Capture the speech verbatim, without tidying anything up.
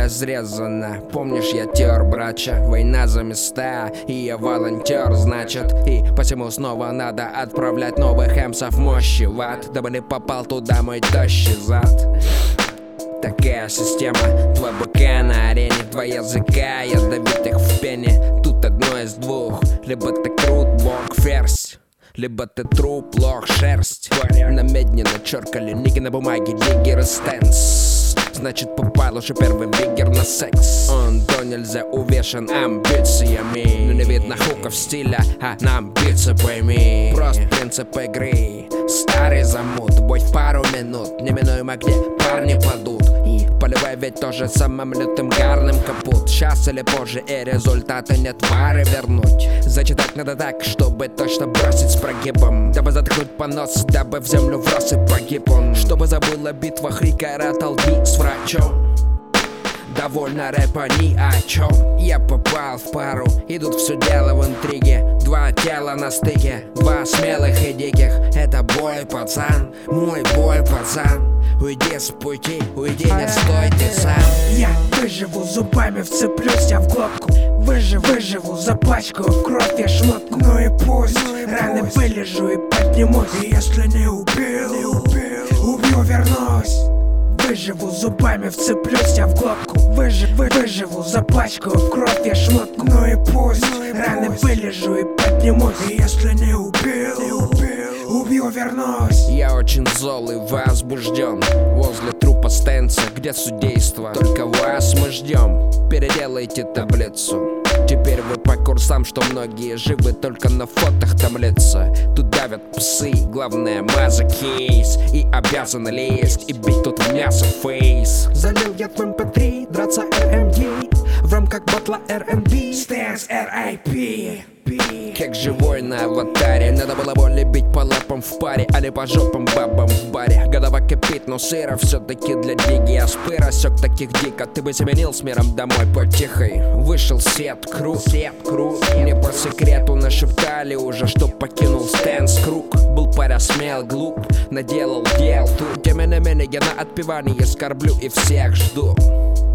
разрезана. Помнишь, я тер, брача, война за места, и я волонтер, значит. И посему снова надо отправлять новых эмсов мощи в ад, дабы не попал туда мой тощий зад. Такая система, твой БК на арене, два языка ядовитых в пене. Тут одно из двух: либо ты крут, бог, ферзь, либо ты труп, лох, шерсть. На медне начеркали ники на бумаге, диггер и стенс. Значит, попал уже первый вигер на секс. Он до нельзя увешан амбициями, но не видно хуков стиля, а на амбиции пойми. Просто принцип игры, старый замут, бой в пару минут, неминуемо где парни падут. И поливай ведь тоже самым лютым гарным капут. Сейчас или позже и результаты не твари вернуть. Зачитать надо так, чтобы точно бросить с прогибом, дабы заткнуть понос, дабы в землю врос и погиб он. Чтобы забыла битва Хрика, Раталби с врачом. Довольно рэпа ни о чем. Я попал в пару, и тут все дело в интриге. Два тела на стыке, два смелых и диких. Это бой, пацан, мой бой, пацан. Уйди с пути, уйди, не стой ты сам. Я выживу, зубами вцеплюсь я в глотку. Выживу, выживу, запачкаю в кровь я шмотку. Ну и пусть, раны вылежу и поднимусь. И если не убил, не убил, убью, вернусь. Выживу, зубами вцеплюсь я в глотку. Выживу, выживу, запачкаю в кровь я шмотку. Ну и пусть, раны вылежу и поднимусь. И если не убил, не убил, убью, вернусь. Я очень зол и возбужден возле трупа Стенса, где судейство. Только вас мы ждем, переделайте таблицу. Теперь вы по курсам, что многие живы только на фотах там лица. Тут давят псы, главное маза кейс. И обязаны лезть и бить тут в мясо фейс. Залил я в эм пэ три, драться эр эм ди в рамках батла эр энд би. Стэнс эр ай пи. Как живой на аватаре, надо было более бить по лапам в паре, а не по жопам бабам в баре. Голова кипит, но сыра все-таки для диги. Я спы рассек таких дико, ты бы заменил с миром домой потихой. Вышел сет крут, сет крут. Мне по секрету нашептали уже, что покинул Стэнс круг. Был паря смел, глуп, наделал дел тут. Тем не менее я на отпевании скорблю и всех жду.